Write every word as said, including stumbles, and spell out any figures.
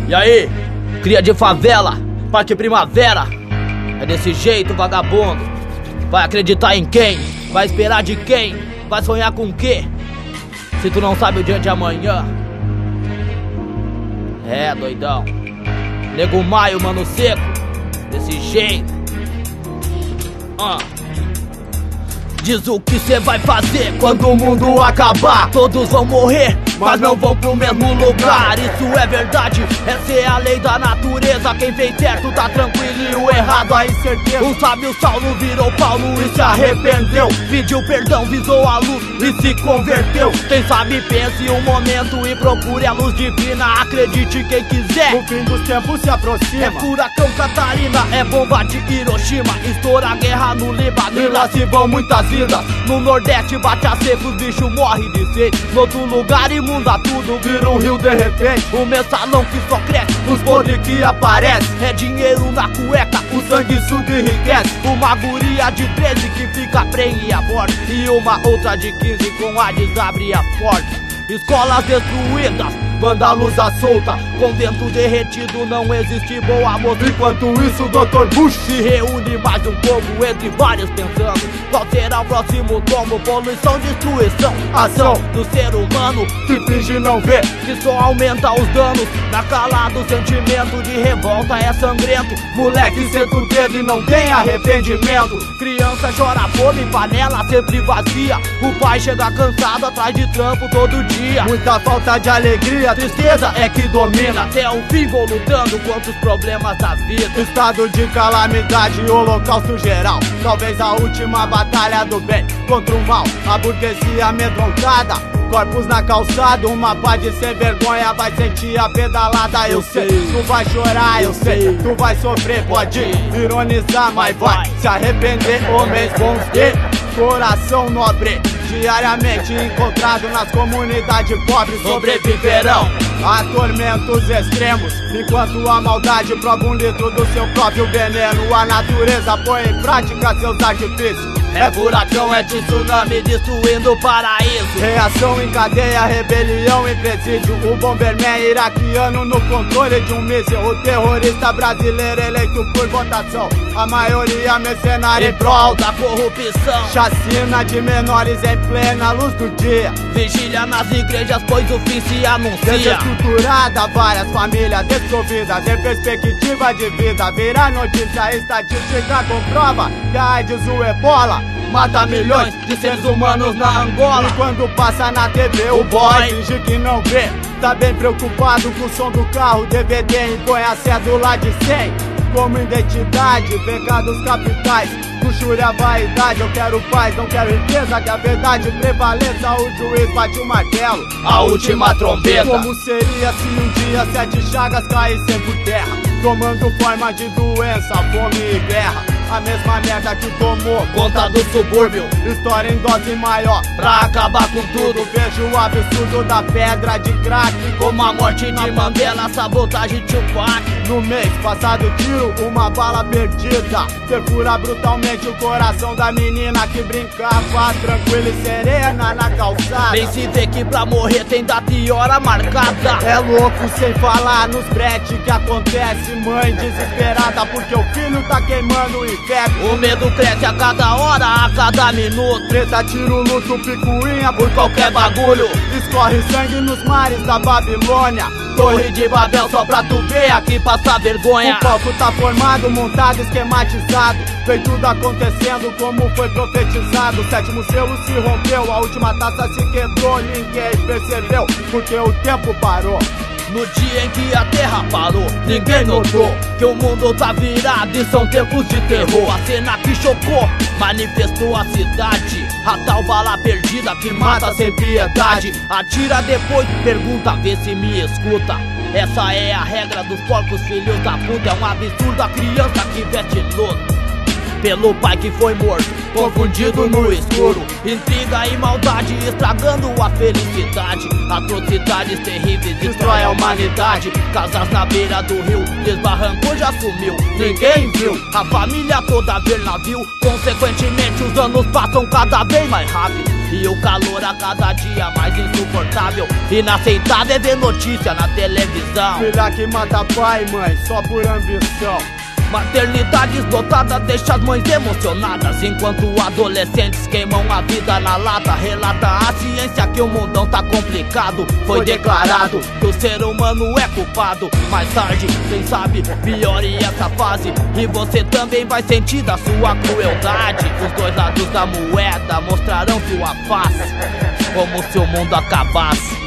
E aí, cria de favela, parte primavera. É desse jeito, vagabundo. Vai acreditar em quem? Vai esperar de quem? Vai sonhar com o quê? Se tu não sabe o dia de amanhã. É, doidão. Nego Maio, mano seco. Desse jeito. Ah. Diz o que cê vai fazer quando o mundo acabar. Todos vão morrer, mas não vão pro mesmo lugar. Isso é verdade, essa é a lei da natureza. Quem fez certo tá tranquilo e o errado a incerteza. O sábio Saulo virou Paulo e se arrependeu. Pediu perdão, visou a luz e se converteu. Quem sabe pense um momento e procure a luz divina. Acredite quem quiser, o fim dos tempos se aproxima. É furacão Catarina, é bomba de Hiroshima. Estoura a guerra no Líbano e lá se vão muitas vidas. No Nordeste bate a seca, os bichos morrem de sede. No outro lugar imunda tudo, vira um rio de repente. O mensalão que só cresce, os podres que aparecem. É dinheiro na cueca, o sangue suga e enriquece. Uma guria de treze que fica prenha e aborta, e uma outra de quinze com a desabre a porta. Escolas destruídas, vândalos à solta. Convento derretido, não existe boa moça. Enquanto isso o doutor Bush se reúne mais um povo entre vários pensando qual será o próximo tombo. Poluição, destruição, ação do ser humano que finge não ver, que só aumenta os danos. Na calada o sentimento de revolta é sangrento. Moleque senta o dedo e não tem arrependimento. Criança chora fome, panela sempre vazia. O pai chega cansado atrás de trampo todo dia. Muita falta de alegria, tristeza é que domina. Até o fim vou lutando contra os problemas da vida. Estado de calamidade, holocausto geral. Talvez a última batalha do bem contra o mal. A burguesia amedrontada, corpos na calçada. Uma pá de sem vergonha vai sentir a pedalada. Eu sei, tu vai chorar, eu sei, tu vai sofrer. Pode ironizar, mas vai se arrepender. Homens bons de coração nobre, diariamente encontrado nas comunidades pobres, sobreviverão a tormentos extremos, enquanto a maldade prova um litro do seu próprio veneno. A natureza põe em prática seus artifícios. É furacão, é tsunami destruindo o paraíso. Reação em cadeia, rebelião em presídio. O Bomberman iraquiano no controle de um míssil. O terrorista brasileiro eleito por votação. A maioria mercenária em prol da corrupção. Chacina de menores em plena luz do dia. Vigília nas igrejas, pois o fim se anuncia. Desestruturada, várias famílias desprovidas de perspectiva de vida. Virar notícia, estatística comprova que a AIDS, o ebola, mata milhões de seres humanos na Angola. E quando passa na T V o boy finge que não vê. Tá bem preocupado com o som do carro, D V D, e põe a cédula de cem como identidade, pecados capitais. Luxúria, vaidade, eu quero paz, não quero riqueza. Que a verdade prevaleça, o juiz bate o martelo, a última trombeta. Como seria se um dia sete chagas caíssem por terra, tomando forma de doença, fome e guerra? A mesma merda que tomou conta do subúrbio, história em dose maior pra acabar com tudo. Vejo o absurdo da pedra de crack, como a morte de Mandela, sabotagem de Tupac. No mês passado tiro uma bala perdida, perfura brutalmente o coração da menina que brincava tranquila e serena na calçada. Bem se vê que pra morrer tem data e hora marcada. É louco sem falar nos brete que acontece. Mãe desesperada porque o filho tá queimando o inferno. O medo cresce a cada hora, a cada minuto. Treta, tiro, luto, picuinha por qualquer bagulho. Escorre sangue nos mares da Babilônia. Torre de Babel só pra tu ver aqui passar vergonha. O palco tá formado, montado, esquematizado. Vem tudo acontecendo como foi profetizado. O sétimo selo se rompeu, a última taça se quebrou. Ninguém percebeu porque o tempo parou. No dia em que a terra parou, ninguém notou que o mundo tá virado e são tempos de terror. A cena que chocou, manifestou a cidade. A tal bala perdida que mata sem piedade. Atira depois, pergunta, vê se me escuta. Essa é a regra dos porcos filhos da puta. É um absurdo a criança que veste luto pelo pai que foi morto. confundido no escuro. Intriga e maldade estragando a felicidade. Atrocidades terríveis destrói a humanidade. Casas na beira do rio, desbarrancou já sumiu. Ninguém viu, a família toda ver navio. Consequentemente os anos passam cada vez mais rápido e o calor a cada dia mais insuportável. Inaceitável é ver notícia na televisão. Filha que mata pai e mãe só por ambição. Maternidades lotadas deixa as mães emocionadas, enquanto adolescentes queimam a vida na lata. Relata a ciência que o mundão tá complicado. Foi declarado que o ser humano é culpado. Mais tarde, quem sabe, piore essa fase e você também vai sentir da sua crueldade. Os dois lados da moeda mostrarão sua face, como se o mundo acabasse.